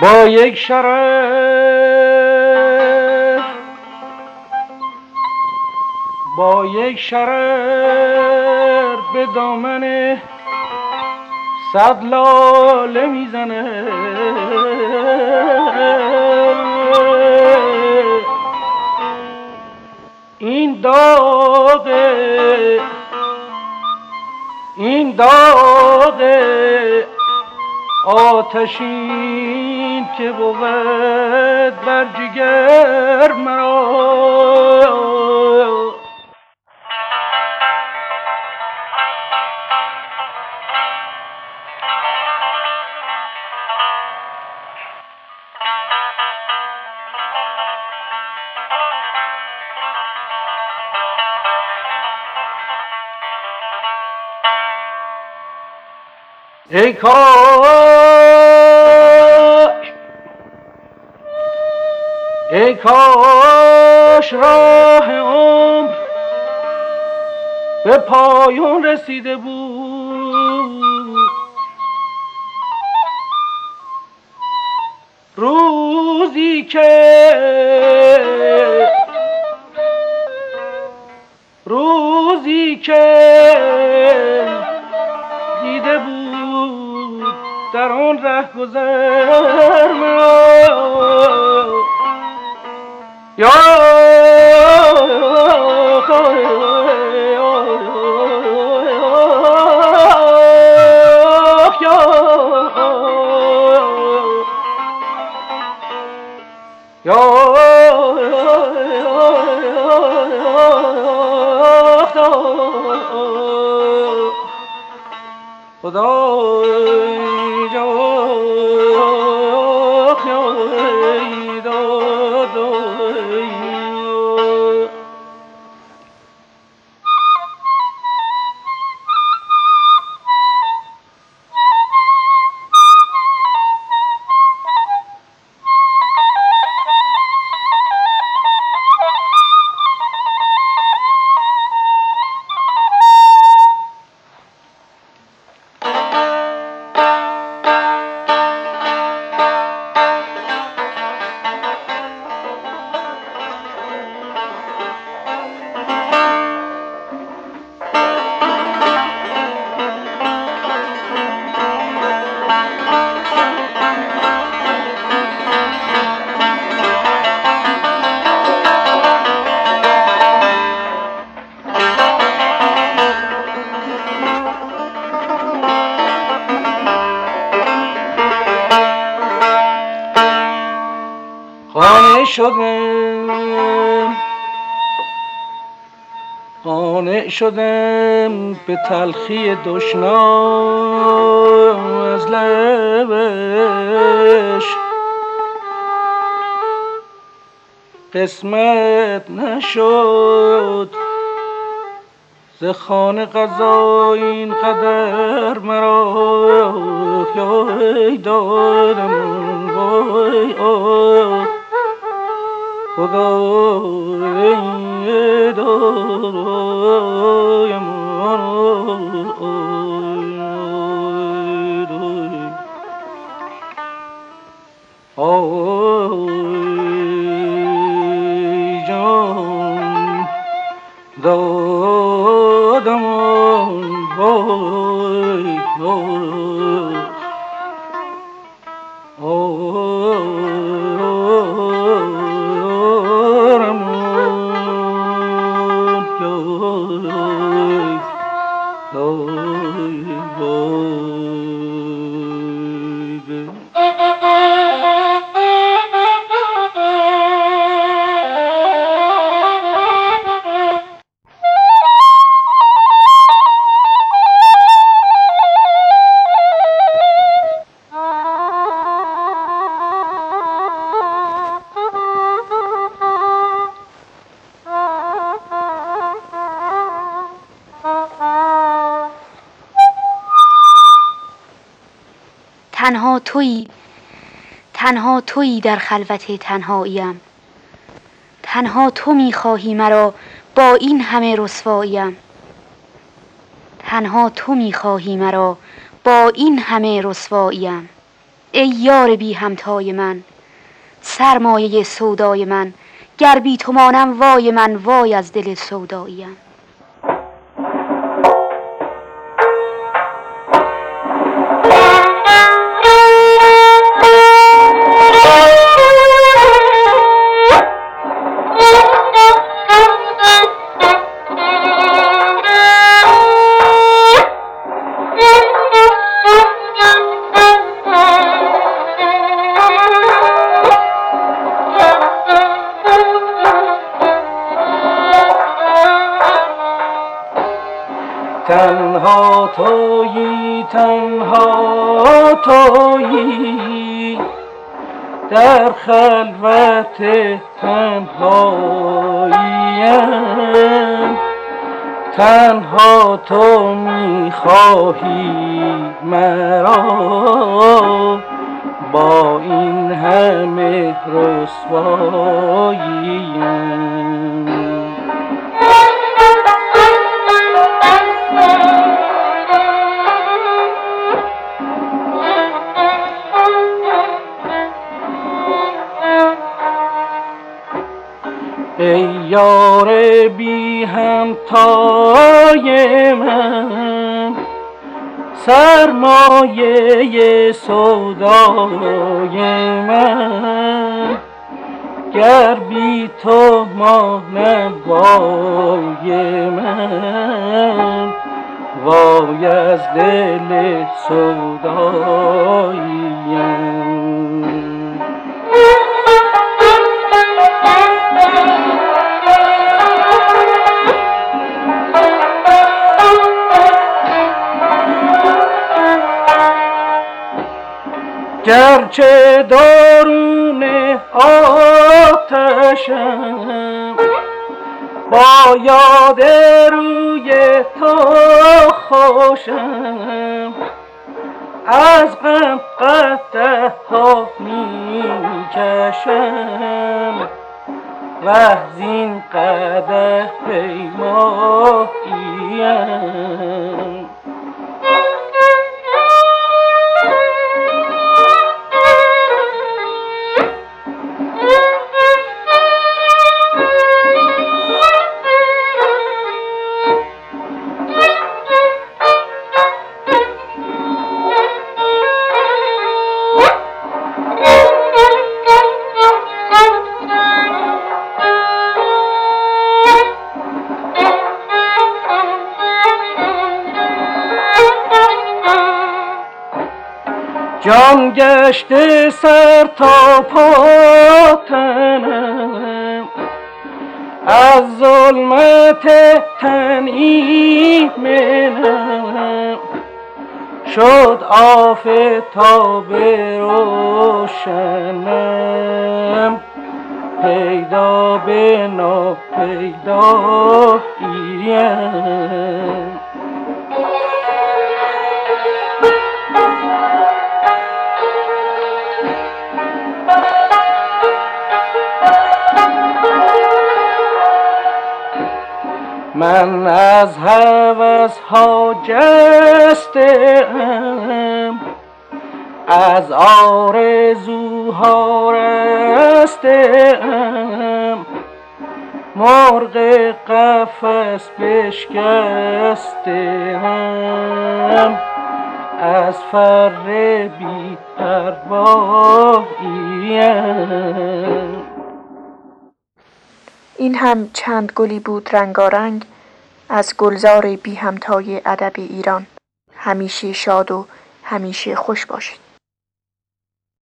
با یک شرف با یک شرر به دامن صد لاله میزنه این داغ آتشین که بود بر جگر مرا. ای کاش راه عمر به پایان رسیده بود، روزی که دیده بود در آن ره گذر مرا. یا قانع شدم به تلخی دشنام از لبش، قسمت نشد ز خوان قضا این قدر مرا. ای دادم وای خدای دایم جان دادم وای تنها تویی در خلوت تنهاییم، تنها تو میخواهی مرا با این همه رسواییم، تنها تو میخواهی مرا با این همه رسواییم. ای یار بی همتای من، سرمایه سودای من، گر بی تو مانم وای من، وای از دل سوداییم. تنها تویی، تنها تویی، در خلوت تنهاییم. تنها تو میخواهی مرا، با این همه رسواییم. ای یار بی همتای من، سرمایه سودای من، گر بی تو مانم وای من، وای از دل سوداییم. گرچه درون آتشم، با یاد روی تو خوشم، از غم قدح ها می کشم، وه زین قدح پیماییم. جان گشته سر تا پا تنم، از ظلمت تن ایمنم، شد آفتاب روشنم، پیدا به ناپیداییم. من از هوس ها جسته ام، از آرزوها رسته ام، مرغ قفس بشکسته ام، از فر بی پرواییم. این هم چند گلی بود رنگارنگ از گلزار بی همتای ادب ایران. همیشه شاد و همیشه خوش باشید.